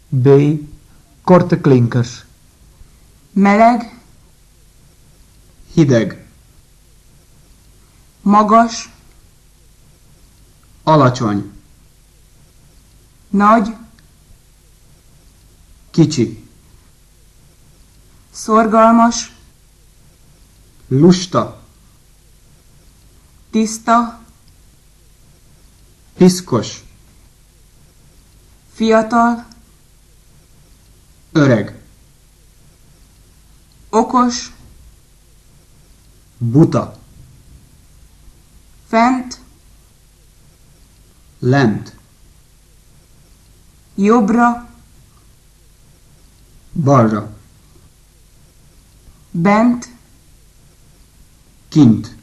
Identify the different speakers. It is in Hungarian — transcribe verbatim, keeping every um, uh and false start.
Speaker 1: B. Korte klinkers.
Speaker 2: Meleg,
Speaker 3: hideg,
Speaker 2: magas,
Speaker 3: alacsony,
Speaker 2: nagy,
Speaker 3: kicsi,
Speaker 2: szorgalmas,
Speaker 3: lusta,
Speaker 2: tiszta,
Speaker 3: piszkos,
Speaker 2: fiatal,
Speaker 3: öreg,
Speaker 2: okos,
Speaker 3: buta,
Speaker 2: fent,
Speaker 3: lent,
Speaker 2: jobbra,
Speaker 3: balra,
Speaker 2: bent,
Speaker 3: kint,